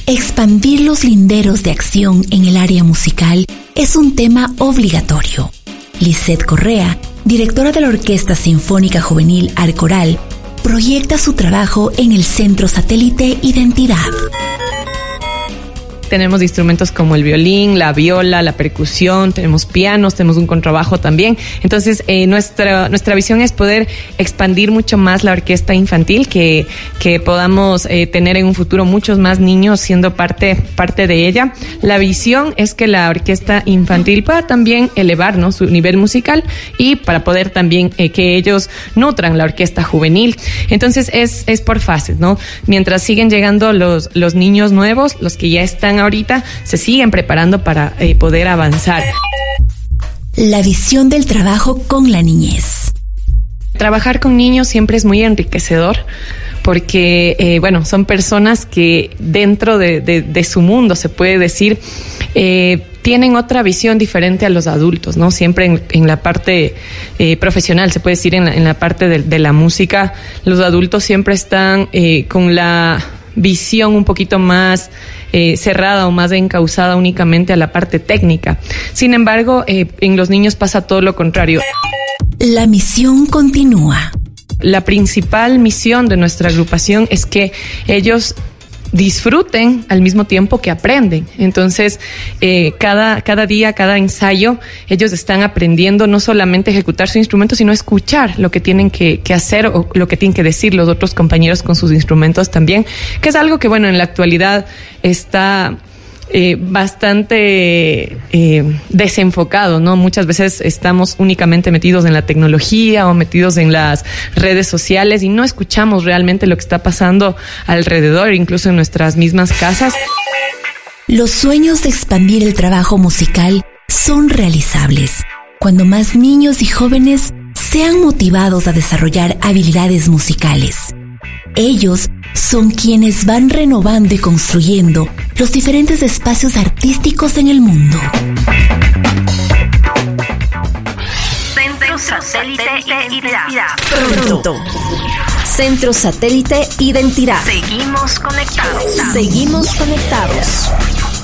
Expandir los linderos de acción en el área musical es un tema obligatorio. Lisette Correa, directora de la Orquesta Sinfónica Juvenil Arcoral, proyecta su trabajo en el Centro Satélite Identidad. Tenemos instrumentos como el violín, la viola, la percusión, tenemos pianos, tenemos un contrabajo también. Entonces, nuestra visión es poder expandir mucho más la orquesta infantil, que podamos tener en un futuro muchos más niños siendo parte de ella. La visión es que la orquesta infantil pueda también elevar, ¿no?, su nivel musical, y para poder también que ellos nutran la orquesta juvenil. Entonces, es por fases, ¿no? Mientras siguen llegando los niños nuevos, los que ya están ahorita, se siguen preparando para poder avanzar. La visión del trabajo con la niñez. Trabajar con niños siempre es muy enriquecedor porque, son personas que dentro de su mundo, se puede decir, tienen otra visión diferente a los adultos, ¿no? Siempre en la parte profesional, se puede decir, en la parte de la música, los adultos siempre están con la visión un poquito más cerrada o más encauzada únicamente a la parte técnica. Sin embargo, en los niños pasa todo lo contrario. La misión continúa. La principal misión de nuestra agrupación es que ellos disfruten al mismo tiempo que aprenden. Entonces, cada día, cada ensayo, ellos están aprendiendo no solamente a ejecutar su instrumento, sino a escuchar lo que tienen que hacer o lo que tienen que decir los otros compañeros con sus instrumentos también, que es algo que, en la actualidad está bastante desenfocado, ¿no? Muchas veces estamos únicamente metidos en la tecnología o metidos en las redes sociales y no escuchamos realmente lo que está pasando alrededor, incluso en nuestras mismas casas. Los sueños de expandir el trabajo musical son realizables cuando más niños y jóvenes sean motivados a desarrollar habilidades musicales. Ellos son quienes van renovando y construyendo los diferentes espacios artísticos en el mundo. Centro Satélite Identidad. Pronto. Centro Satélite Identidad. Seguimos conectados. Seguimos conectados.